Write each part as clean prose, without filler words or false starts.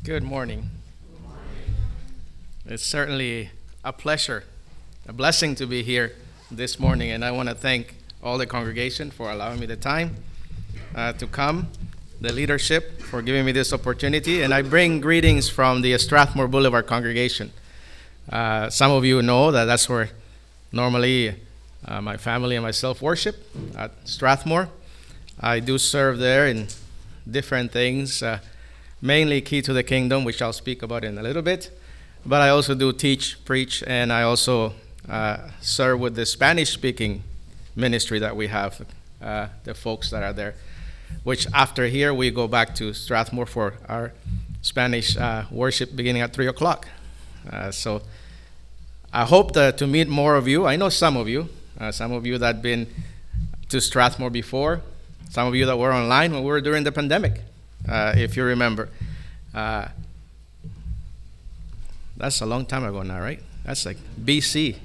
Good morning. It's certainly a pleasure, a blessing to be here this morning, and I want to thank all the congregation for allowing me the time to come, the leadership for giving me this opportunity, and I bring greetings from the Strathmore Boulevard congregation. Some of you know that that's where normally my family and myself worship, at Strathmore. I do serve there in different things, mainly Key to the Kingdom, which I'll speak about in a little bit. But I also do teach, preach, and I also serve with the Spanish-speaking ministry that we have, the folks that are there, which after here, we go back to Strathmore for our Spanish worship beginning at 3 o'clock. So I hope to meet more of you. I know some of you that have been to Strathmore before, some of you that were online when we were during the pandemic, if you remember. That's a long time ago now, right? That's like BC.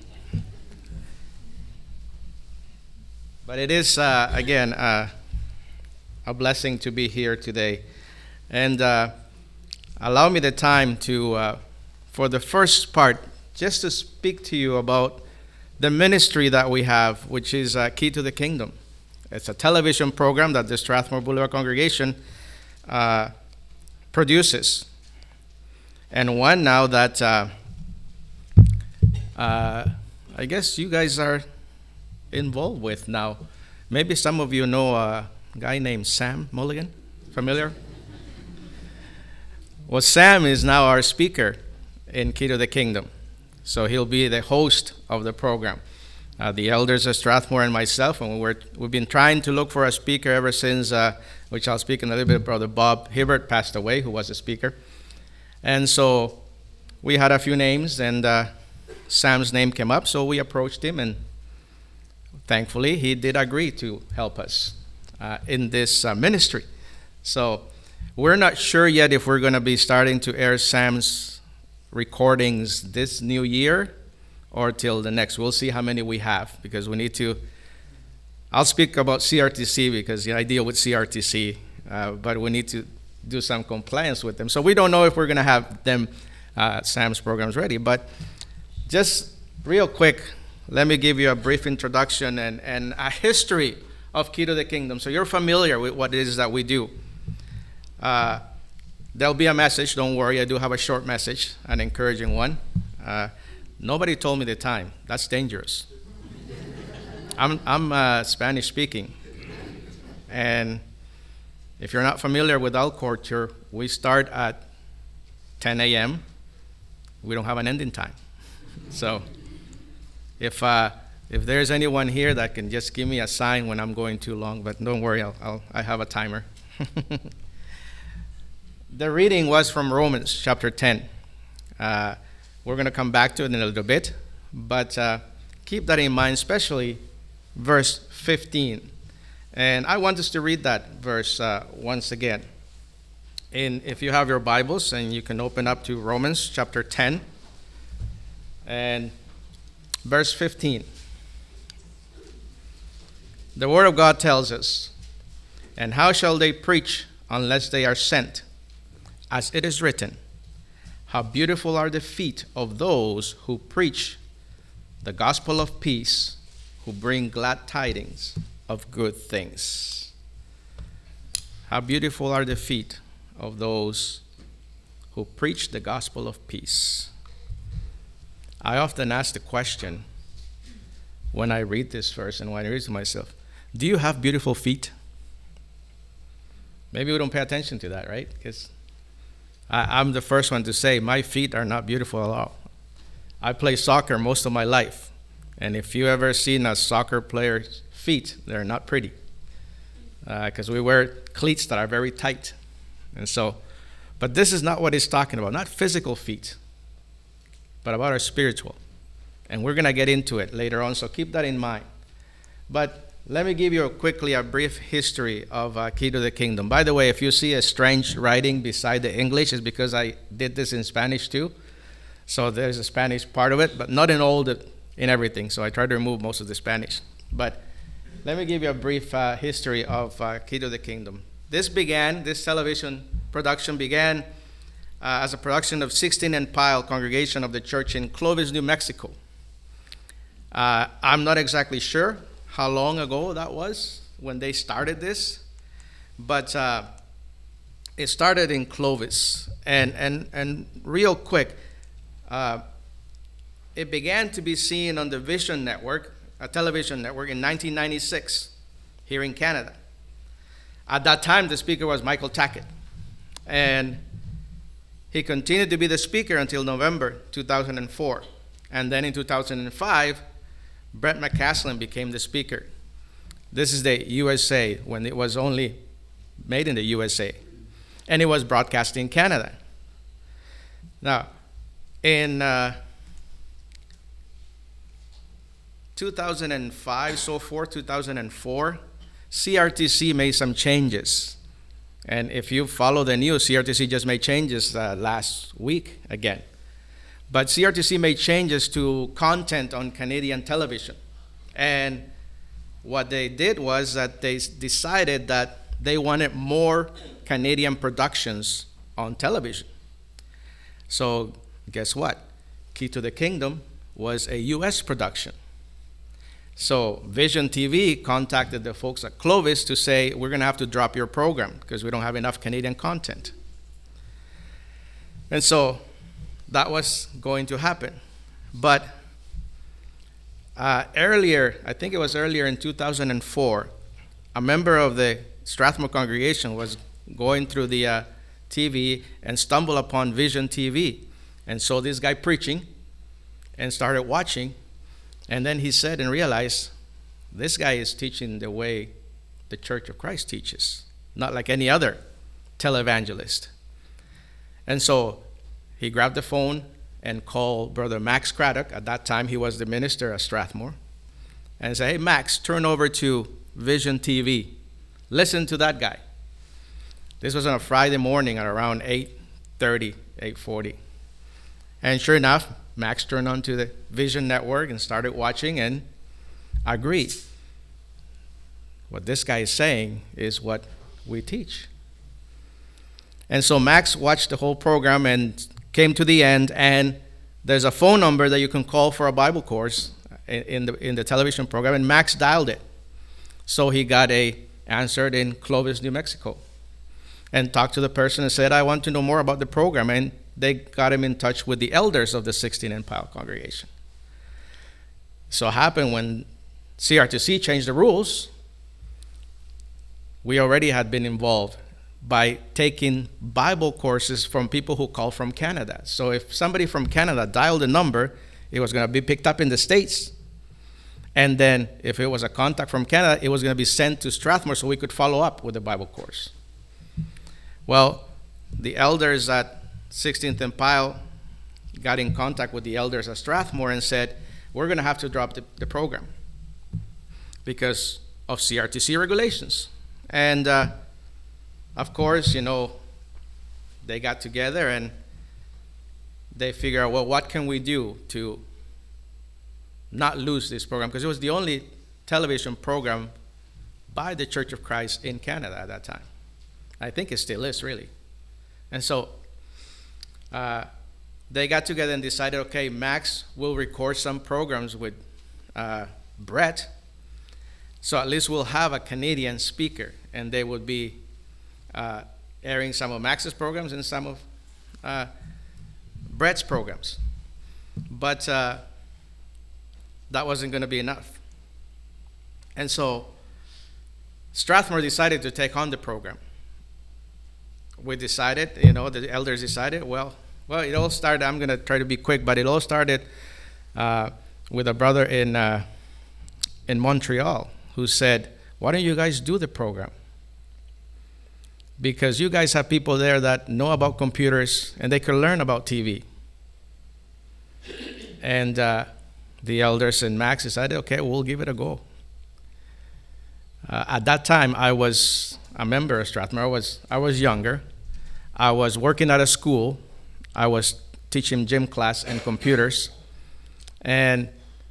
But it is, again, a blessing to be here today. And allow me the time to, for the first part, just to speak to you about the ministry that we have, which is Key to the Kingdom. It's a television program that the Strathmore Boulevard congregation produces. And one now that I guess you guys are involved with now. Maybe some of you know a guy named Sam Mulligan. Familiar? Well, Sam is now our speaker in Key to the Kingdom. So he'll be the host of the program. The elders of Strathmore and myself, and we've been trying to look for a speaker ever since, which I'll speak in a little bit, Brother Bob Hibbert passed away, who was a speaker. And so we had a few names, and Sam's name came up, so we approached him, and thankfully he did agree to help us in this ministry. So we're not sure yet if we're going to be starting to air Sam's recordings this new year or till the next. We'll see how many we have, because we need to. I'll speak about CRTC because I deal with CRTC, but we need to do some compliance with them. So we don't know if we're going to have them, Sam's programs ready. But just real quick, let me give you a brief introduction and a history of Key to the Kingdom, so you're familiar with what it is that we do. There'll be a message, don't worry. I do have a short message, an encouraging one. Nobody told me the time. That's dangerous. I'm Spanish speaking. And if you're not familiar with our culture, we start at 10 a.m. We don't have an ending time. So if there's anyone here that can just give me a sign when I'm going too long, but don't worry, I have a timer. The reading was from Romans chapter 10. We're going to come back to it in a little bit, but keep that in mind, especially verse 15. And I want us to read that verse once again. If you have your Bibles, and you can open up to Romans chapter 10 and verse 15. The Word of God tells us, "And how shall they preach unless they are sent? As it is written, how beautiful are the feet of those who preach the gospel of peace, who bring glad tidings of good things." How beautiful are the feet of those who preach the gospel of peace. I often ask the question when I read this verse and when I read it to myself, do you have beautiful feet? Maybe we don't pay attention to that, right? Because I'm the first one to say my feet are not beautiful at all. I play soccer most of my life. And if you ever seen a soccer player's feet, they're not pretty. Because we wear cleats that are very tight. And so, but this is not what he's talking about. Not physical feet, but about our spiritual. And we're going to get into it later on, so keep that in mind. But let me give you quickly a brief history of Key to the Kingdom. By the way, if you see a strange writing beside the English, it's because I did this in Spanish too. So there's a Spanish part of it, but not in everything. So I tried to remove most of the Spanish. But let me give you a brief history of Key to the Kingdom. This television production began as a production of 16 and Pile Congregation of the Church in Clovis, New Mexico. I'm not exactly sure how long ago that was when they started this, but it started in Clovis. And real quick, it began to be seen on the Vision Network, a television network, in 1996 here in Canada. At that time, the speaker was Michael Tackett. And he continued to be the speaker until November 2004. And then in 2005, Brett McCaslin became the speaker. This is the USA, when it was only made in the USA. And it was broadcast in Canada. Now, in 2005, so forth, 2004, CRTC made some changes. And if you follow the news, CRTC just made changes last week again. But CRTC made changes to content on Canadian television. And what they did was that they decided that they wanted more Canadian productions on television. So guess what? Key to the Kingdom was a U.S. production. So Vision TV contacted the folks at Clovis to say, we're going to have to drop your program because we don't have enough Canadian content. And so that was going to happen. But earlier, I think it was earlier in 2004, a member of the Strathmore congregation was going through the TV and stumbled upon Vision TV. And saw this guy preaching and started watching. And then he said and realized, this guy is teaching the way the Church of Christ teaches, not like any other televangelist. And so he grabbed the phone and called Brother Max Craddock. At that time, he was the minister at Strathmore. And said, hey, Max, turn over to Vision TV. Listen to that guy. This was on a Friday morning at around 8:30, 8:40. And sure enough, Max turned on to the Vision Network and started watching and agreed. What this guy is saying is what we teach. And so Max watched the whole program and came to the end, and there's a phone number that you can call for a Bible course in the television program, and Max dialed it. So he got answered in Clovis, New Mexico, and talked to the person and said, I want to know more about the program. And they got him in touch with the elders of the 16 and Pile congregation. So it happened when CRTC changed the rules, we already had been involved by taking Bible courses from people who call from Canada. So if somebody from Canada dialed a number, it was going to be picked up in the States. And then if it was a contact from Canada, it was going to be sent to Strathmore so we could follow up with the Bible course. Well, the elders at 16th and Pile got in contact with the elders at Strathmore and said, we're going to have to drop the program because of CRTC regulations. And of course, they got together and they figured out, well, what can we do to not lose this program? Because it was the only television program by the Church of Christ in Canada at that time. I think it still is, really. And so they got together and decided, okay, Max will record some programs with Brett, so at least we'll have a Canadian speaker, and they would be airing some of Max's programs and some of Brett's programs. But that wasn't going to be enough. And so Strathmore decided to take on the program. We decided, the elders decided, well, it all started, I'm going to try to be quick, but it all started with a brother in Montreal who said, why don't you guys do the program? Because you guys have people there that know about computers and they can learn about TV. And the elders and Max decided, okay, we'll give it a go. At that time, I was a member of Strathmore. I was younger. I was working at a school. I was teaching gym class and computers. And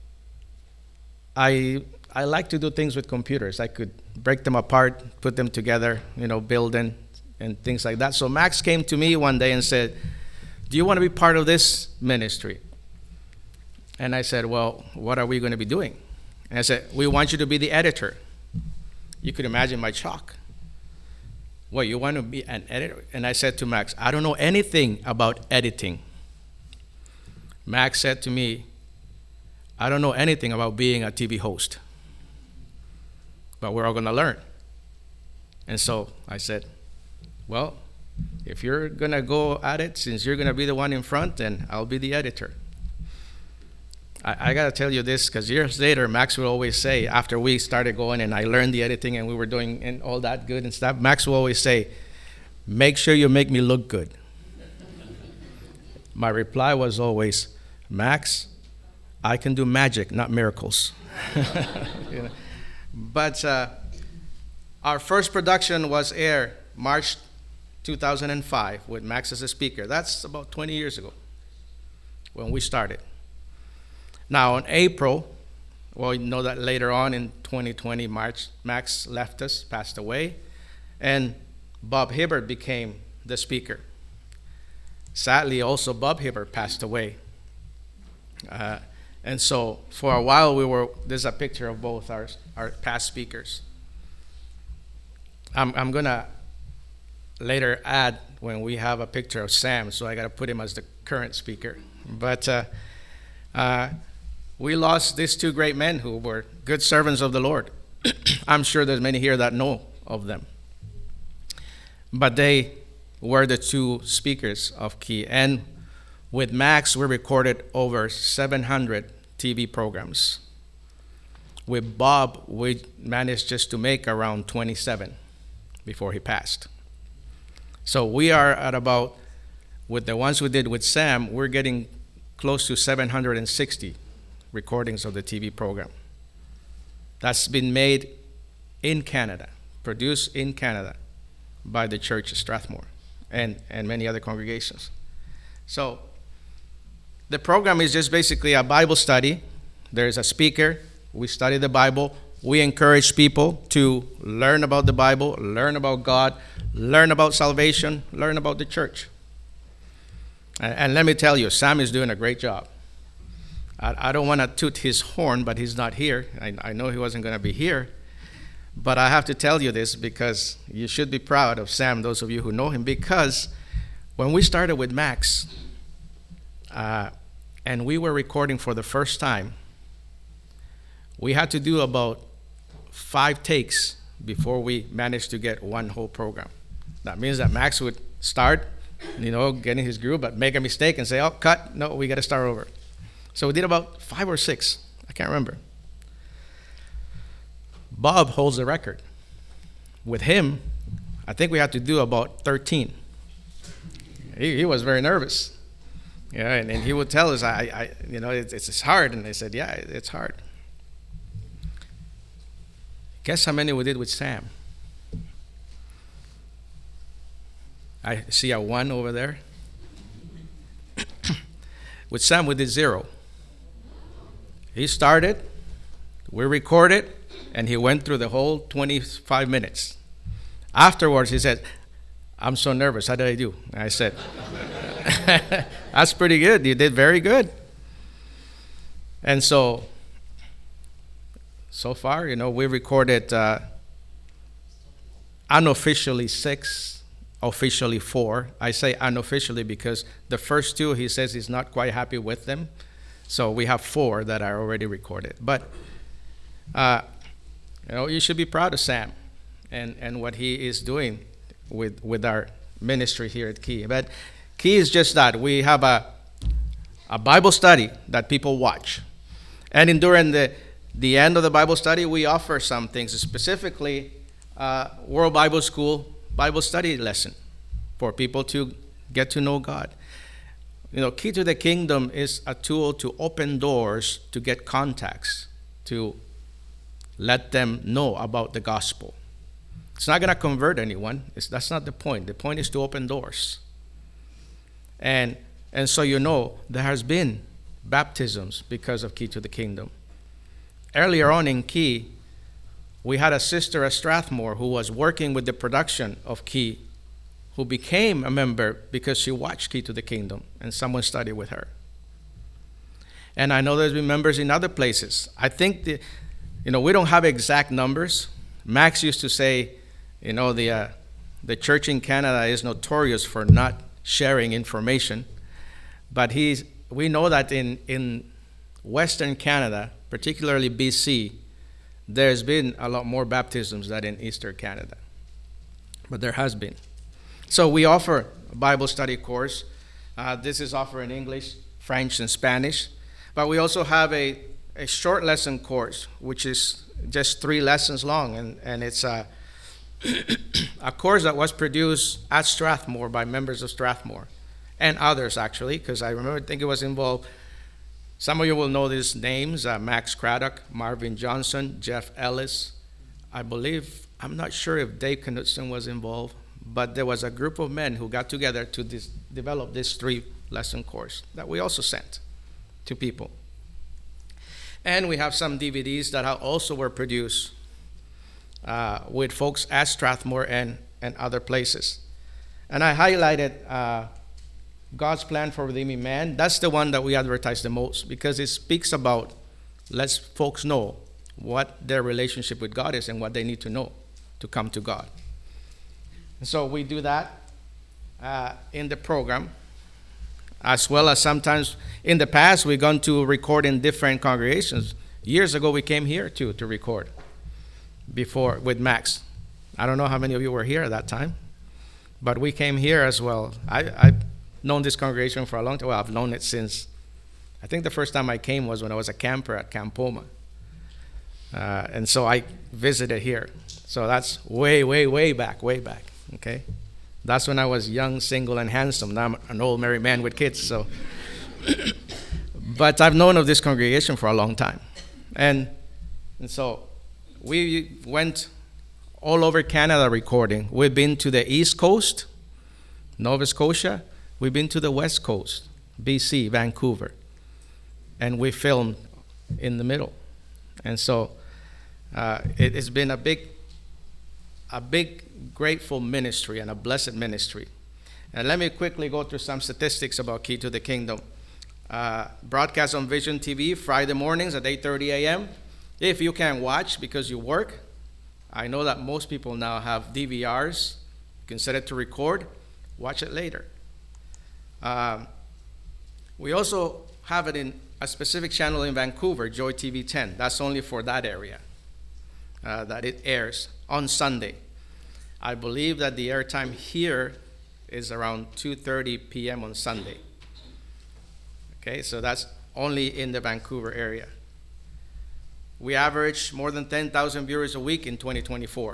I like to do things with computers. I could break them apart, put them together, build and things like that. So Max came to me one day and said, do you want to be part of this ministry? And I said, well, what are we going to be doing? And I said, we want you to be the editor. You could imagine my shock. Well, you want to be an editor? And I said to Max, I don't know anything about editing. Max said to me, I don't know anything about being a TV host, but we're all going to learn. And so I said, well, if you're going to go at it, since you're going to be the one in front, then I'll be the editor. I got to tell you this, because years later, Max would always say, after we started going and I learned the editing and we were doing and all that good and stuff, Max would always say, make sure you make me look good. My reply was always, Max, I can do magic, not miracles. You know? But our first production was aired March 2005 with Max as a speaker. That's about 20 years ago when we started. Now, in April, well, you know that later on in 2020, March, Max left us, passed away, and Bob Hibbert became the speaker. Sadly, also, Bob Hibbert passed away. And so, for a while, there's a picture of both our past speakers. I'm going to later add when we have a picture of Sam, so I got to put him as the current speaker. But we lost these two great men who were good servants of the Lord. I'm sure there's many here that know of them. But they were the two speakers of Key. And with Max, we recorded over 700 TV programs. With Bob, we managed just to make around 27 before he passed. So we are at about, with the ones we did with Sam, we're getting close to 760 recordings of the TV program. That's been made in Canada, produced in Canada by the Church of Strathmore and many other congregations. So the program is just basically a Bible study. There's a speaker. We study the Bible. We encourage people to learn about the Bible, learn about God, learn about salvation, learn about the church. And let me tell you, Sam is doing a great job. I don't want to toot his horn, but he's not here. I know he wasn't going to be here. But I have to tell you this because you should be proud of Sam, those of you who know him, because when we started with Max, and we were recording for the first time, we had to do about 5 takes before we managed to get one whole program. That means that Max would start, getting his groove, but make a mistake and say, oh, cut, no, we got to start over. So we did about 5 or 6. I can't remember. Bob holds the record. With him, I think we had to do about 13. He was very nervous. Yeah, and he would tell us, it's hard. And I said, yeah, it's hard. Guess how many we did with Sam? I see a 1 over there. With Sam, we did 0. He started, we recorded, and he went through the whole 25 minutes. Afterwards, he said, I'm so nervous. How did I do? And I said, that's pretty good. You did very good. And so far, we recorded unofficially 6, officially 4. I say unofficially because the first 2, he says he's not quite happy with them. So we have 4 that are already recorded. But, you should be proud of Sam and what he is doing with our ministry here at Key. But Key is just that. We have a Bible study that people watch. And during the end of the Bible study, we offer some things, specifically World Bible School Bible study lesson for people to get to know God. Key to the Kingdom is a tool to open doors, to get contacts, to let them know about the gospel. It's not going to convert anyone. That's not the point. The point is to open doors. And so there has been baptisms because of Key to the Kingdom. Earlier on in Key, we had a sister at Strathmore who was working with the production of Key, who became a member because she watched Key to the Kingdom and someone studied with her. And I know there's been members in other places. I think we don't have exact numbers. Max used to say, the church in Canada is notorious for not sharing information, but we know that in Western Canada, particularly BC, there's been a lot more baptisms than in Eastern Canada, but there has been. So we offer a Bible study course. This is offered in English, French, and Spanish, but we also have a short lesson course, which is just 3 lessons long, and it's a course that was produced at Strathmore by members of Strathmore and others, actually, because I think it was involved. Some of you will know these names, Max Craddock, Marvin Johnson, Jeff Ellis. I'm not sure if Dave Knudsen was involved, but there was a group of men who got together to develop this 3-lesson course that we also sent to people. And we have some DVDs that also were produced with folks at Strathmore and other places. And I highlighted God's Plan for Redeeming Man. That's the one that we advertise the most because it speaks about, lets folks know what their relationship with God is and what they need to know to come to God. And so we do that in the program, as well as sometimes in the past we've gone to record in different congregations. Years ago we came here too to record before with Max. I don't know how many of you were here at that time, but we came here as well. I've known this congregation for a long time. Well, I've known it since, I think the first time I came was when I was a camper at Camp Poma. And so I visited here. So that's way back, okay? That's when I was young, single, and handsome. Now I'm an old married man with kids, so. But I've known of this congregation for a long time. And so we went all over Canada recording. We've been to the East Coast, Nova Scotia. We've been to the West Coast, BC, Vancouver. And we filmed in the middle. And so it's been a big, grateful ministry and a blessed ministry. And let me quickly go through some statistics about Key to the Kingdom. Broadcast on Vision TV Friday mornings at 8:30 a.m. If you can't watch because you work, I know that most people now have DVRs. You can set it to record, watch it later. We also have it in a specific channel in Vancouver, Joy TV 10. That's only for that area that it airs on Sunday. I believe that the airtime here is around 2:30 p.m. on Sunday. Okay, so that's only in the Vancouver area. We average more than 10,000 viewers a week in 2024.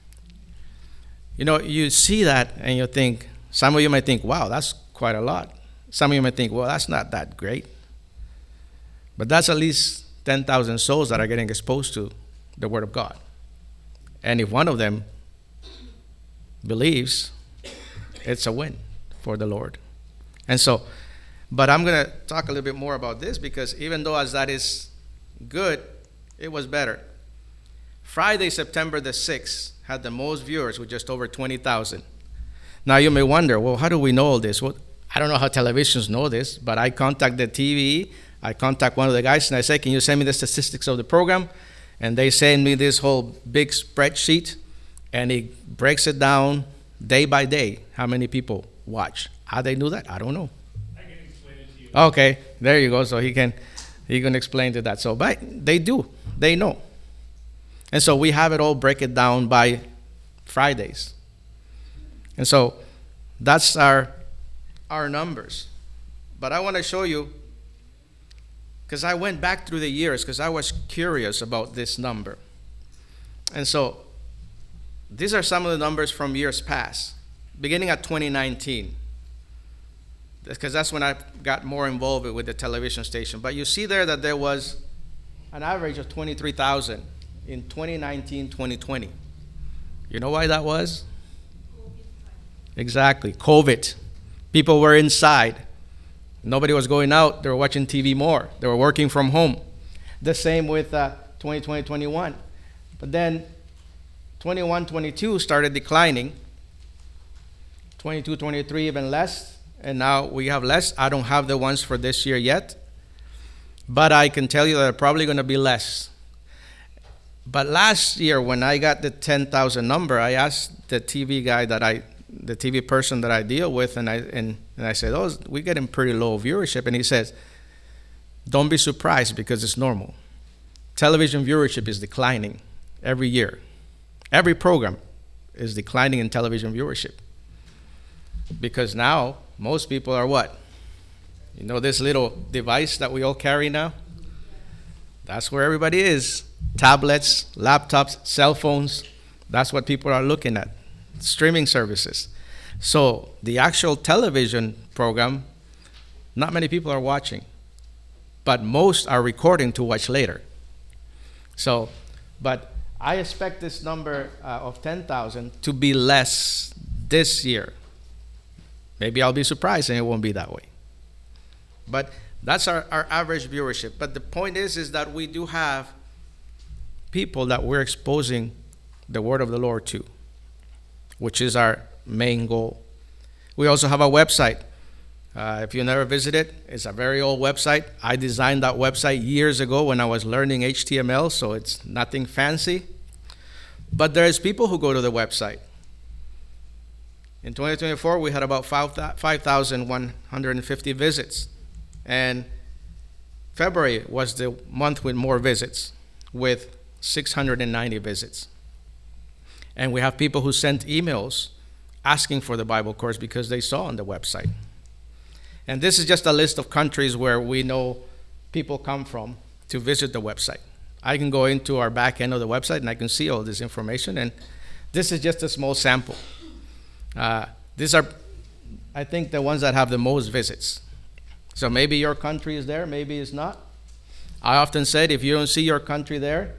You see that and you think, some of you might think, wow, that's quite a lot. Some of you might think, well, that's not that great. But that's at least 10,000 souls that are getting exposed to the Word of God. And if one of them believes, it's a win for the Lord. And so, but I'm going to talk a little bit more about this because even though as that is good, it was better. Friday, September the 6th, had the most viewers with just over 20,000. Now you may wonder, well, how do we know all this? Well, I don't know how televisions know this, but I contact the TV, I contact one of the guys and I say, can you send me the statistics of the program? And they send me this whole big spreadsheet and it breaks it down day by day, how many people watch. How they do that, I don't know. I can explain it to you. Okay, there you go. So he can explain to that. So, but they do, they know. And so we have it all break it down by Fridays. And so that's our numbers. But I want to show you, because I went back through the years because I was curious about this number. And so these are some of the numbers from years past, beginning at 2019, because that's when I got more involved with the television station. But you see there that there was an average of 23,000 in 2019, 2020. You know why that was? Exactly, COVID. People were inside. Nobody was going out. They were watching TV more. They were working from home. The same with 2020, 21. But then 21, 22 started declining. 22, 23, even less. And now we have less. I don't have the ones for this year yet. But I can tell you that they're probably going to be less. But last year, when I got the 10,000 number, I asked the TV guy the TV person that I deal with, and I said, "Oh, we're getting pretty low viewership." And he says, "Don't be surprised because it's normal. Television viewership is declining every year. Every program is declining in television viewership because now most people are what? You know this little device that we all carry now? That's where everybody is. Tablets, laptops, cell phones. That's what people are looking at. Streaming services. So the actual television program, not many people are watching, but most are recording to watch later. So, but I expect this number of 10,000 to be less this year. Maybe I'll be surprised and it won't be that way. But that's our average viewership. But the point is that we do have people that we're exposing the word of the Lord to, which is our main goal. We also have a website. If you never visited, it's a very old website. I designed that website years ago when I was learning HTML, so it's nothing fancy. But there's people who go to the website. In 2024, we had about 5,150 visits. And February was the month with more visits, with 690 visits. And we have people who sent emails asking for the Bible course because they saw on the website. And this is just a list of countries where we know people come from to visit the website. I can go into our back end of the website and I can see all this information. And this is just a small sample. These are, I think, the ones that have the most visits. So maybe your country is there, maybe it's not. I often said if you don't see your country there,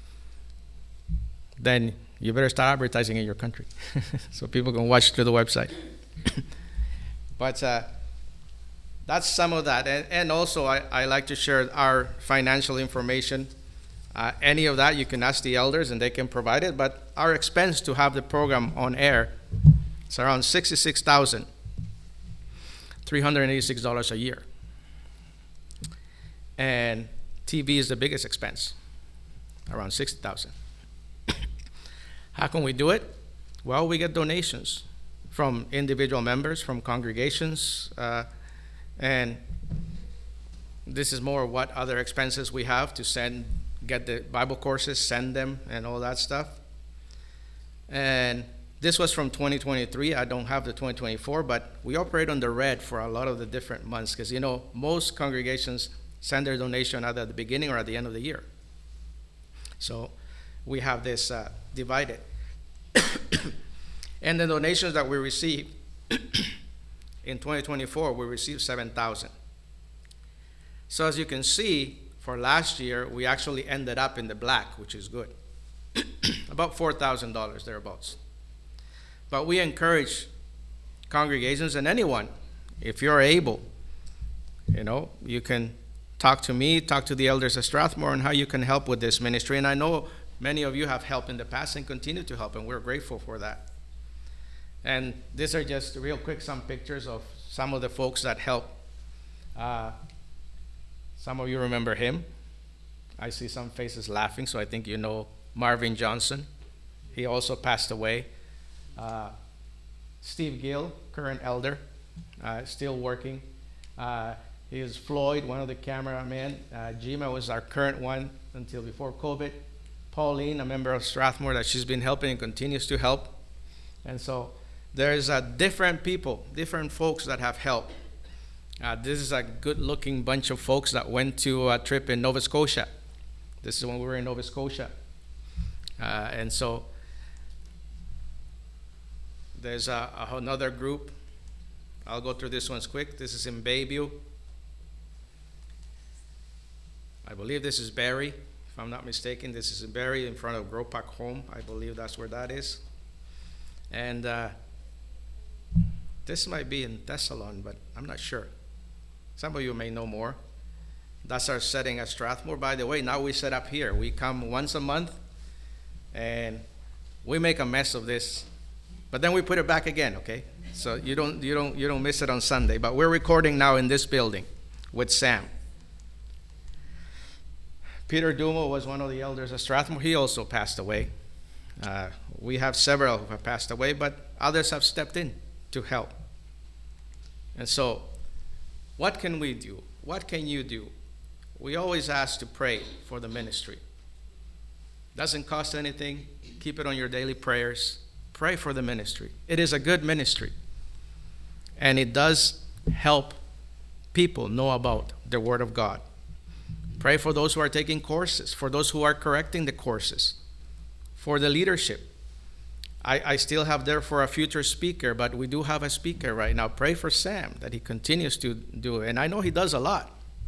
then you better start advertising in your country so people can watch through the website. But that's some of that. And also, I like to share our financial information. Any of that, you can ask the elders and they can provide it. But our expense to have the program on air is around $66,386 a year. And TV is the biggest expense, around $60,000. How can we do it? Well, we get donations from individual members, from congregations, and this is more what other expenses we have to get the Bible courses, send them, and all that stuff. And this was from 2023. I don't have the 2024, but we operate on the red for a lot of the different months because, most congregations send their donation either at the beginning or at the end of the year. So we have this divided. And the donations that we received in 2024, we received $7,000. So as you can see, for last year, we actually ended up in the black, which is good. About $4,000 thereabouts. But we encourage congregations and anyone, if you're able, you can talk to me, talk to the elders of Strathmore on how you can help with this ministry. And I know many of you have helped in the past and continue to help, and we're grateful for that. And these are just real quick some pictures of some of the folks that help. Some of you remember him. I see some faces laughing, so I think you know Marvin Johnson. He also passed away. Steve Gill, current elder, still working. He is Floyd, one of the cameramen. Jima was our current one until before COVID. Pauline, a member of Strathmore, that she's been helping and continues to help. And so there's different people, different folks that have helped. This is a good-looking bunch of folks that went to a trip in Nova Scotia. This is when we were in Nova Scotia. And so there's another group. I'll go through this ones quick. This is in Bayview. I believe this is Barrie, if I'm not mistaken. This is in Barrie in front of Gropac Home. I believe that's where that is. And this might be in Thessalon, but I'm not sure. Some of you may know more. That's our setting at Strathmore. By the way, now we set up here. We come once a month, and we make a mess of this But then we put it back again, okay? So you don't miss it on Sunday. But we're recording now in this building with Sam. Peter Dumo was one of the elders of Strathmore. He also passed away. We have several who have passed away, but others have stepped in to help. And so, what can we do? What can you do? We always ask to pray for the ministry. Doesn't cost anything. Keep it on your daily prayers. Pray for the ministry. It is a good ministry. And it does help people know about the Word of God. Pray for those who are taking courses, for those who are correcting the courses, for the leadership. I still have there for a future speaker, but we do have a speaker right now. Pray for Sam that he continues to do it. And I know he does a lot.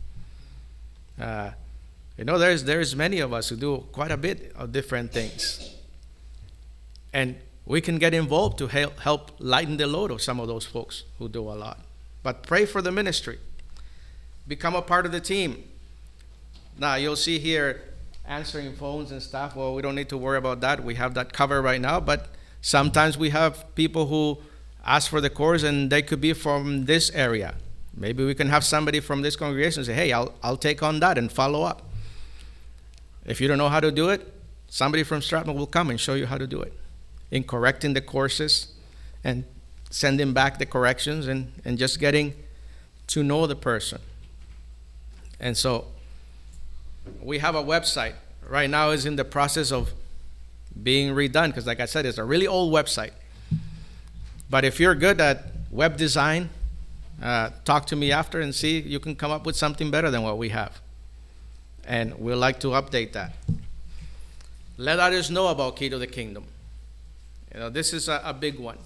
There's many of us who do quite a bit of different things. And we can get involved to help lighten the load of some of those folks who do a lot. But pray for the ministry. Become a part of the team. Now, you'll see here answering phones and stuff. Well, we don't need to worry about that. We have that covered right now. But sometimes we have people who ask for the course, and they could be from this area. Maybe we can have somebody from this congregation say, hey, I'll take on that and follow up. If you don't know how to do it, somebody from Strathmore will come and show you how to do it in correcting the courses and sending back the corrections and just getting to know the person. And so we have a website. Right now is in the process of being redone because, like I said, it's a really old website. But if you're good at web design, talk to me after and see you can come up with something better than what we have. And we'd like to update that. Let others know about Key to the Kingdom. This is a big one.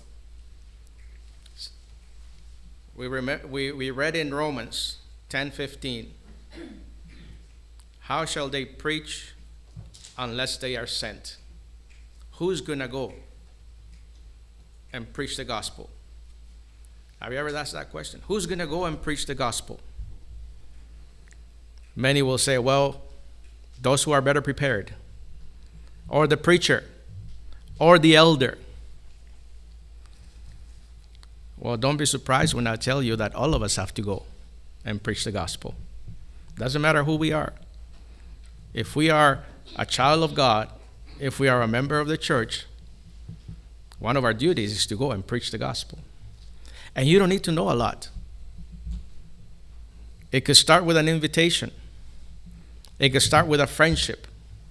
We read in Romans 10:15. How shall they preach unless they are sent? Who's going to go and preach the gospel? Have you ever asked that question? Who's going to go and preach the gospel? Many will say, well, those who are better prepared, or the preacher, or the elder. Well, don't be surprised when I tell you that all of us have to go and preach the gospel. Doesn't matter who we are. If we are a child of God, if we are a member of the church, one of our duties is to go and preach the gospel. And you don't need to know a lot. It could start with an invitation. It could start with a friendship.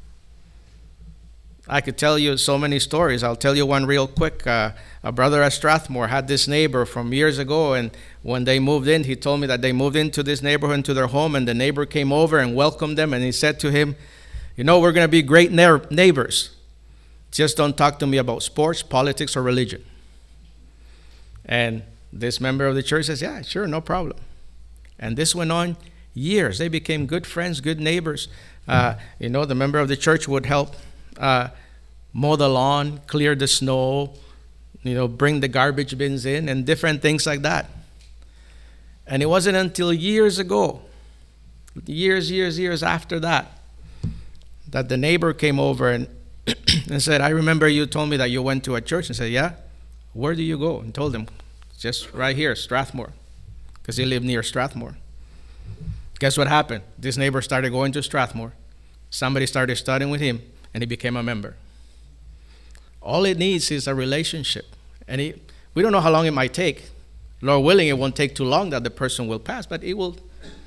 I could tell you so many stories. I'll tell you one real quick. A brother at Strathmore had this neighbor from years ago, and when they moved in, he told me that they moved into this neighborhood, into their home, and the neighbor came over and welcomed them, and he said to him, we're going to be great neighbors. Just don't talk to me about sports, politics, or religion. And this member of the church says, yeah, sure, no problem. And this went on years. They became good friends, good neighbors. The member of the church would help mow the lawn, clear the snow, bring the garbage bins in, and different things like that. And it wasn't until years ago, years after that the neighbor came over and said, I remember you told me that you went to a church. And said, yeah, where do you go? And told him, just right here, Strathmore, because he lived near Strathmore. Guess what happened? This neighbor started going to Strathmore. Somebody started studying with him, and he became a member. All it needs is a relationship. And we don't know how long it might take. Lord willing, it won't take too long that the person will pass, but it will.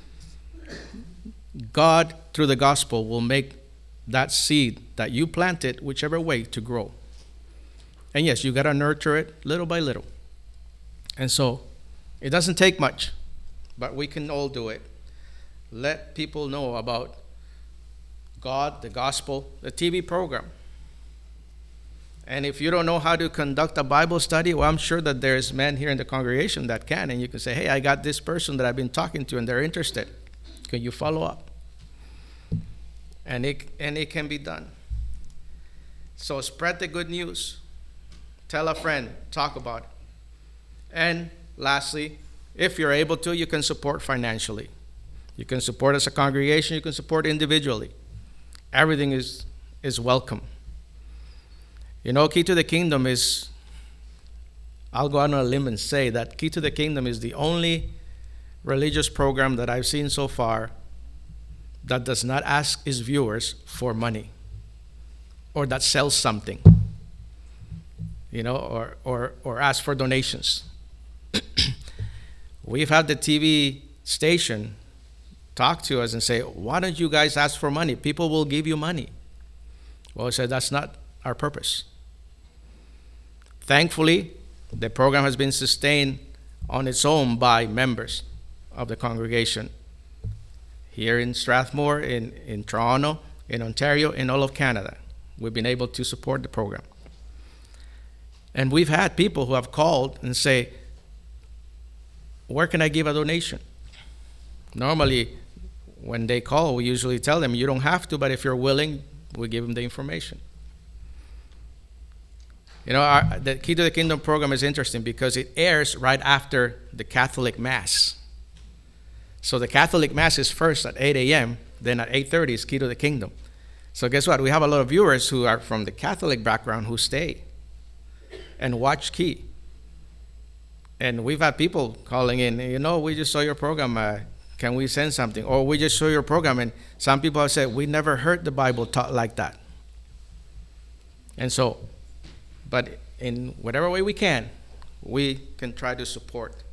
God, through the gospel, will make that seed that you planted, whichever way, to grow. And yes, you got to nurture it little by little. And so it doesn't take much, but we can all do it. Let people know about God, the gospel, the TV program. And if you don't know how to conduct a Bible study, well, I'm sure that there's men here in the congregation that can, and you can say, hey, I got this person that I've been talking to, and they're interested. Can you follow up? And it can be done. So spread the good news. Tell a friend. Talk about it. And lastly, if you're able to, you can support financially. You can support as a congregation. You can support individually. Everything is welcome. Key to the Kingdom is I'll go out on a limb and say that Key to the Kingdom is the only religious program that I've seen so far that does not ask its viewers for money or that sells something, or ask for donations. We've had the TV station talk to us and say, why don't you guys ask for money? People will give you money. Well, we said that's not our purpose. Thankfully, the program has been sustained on its own by members of the congregation here in Strathmore, in Toronto, in Ontario, in all of Canada. We've been able to support the program. And we've had people who have called and say, where can I give a donation? Normally, when they call, we usually tell them, you don't have to, but if you're willing, we give them the information. The Key to the Kingdom program is interesting because it airs right after the Catholic Mass. So the Catholic Mass is first at 8 a.m., then at 8:30 is Key to the Kingdom. So guess what? We have a lot of viewers who are from the Catholic background who stay and watch Key. And we've had people calling in, we just saw your program, can we send something? Or we just saw your program, and some people have said, we never heard the Bible taught like that. And so, but in whatever way we can try to support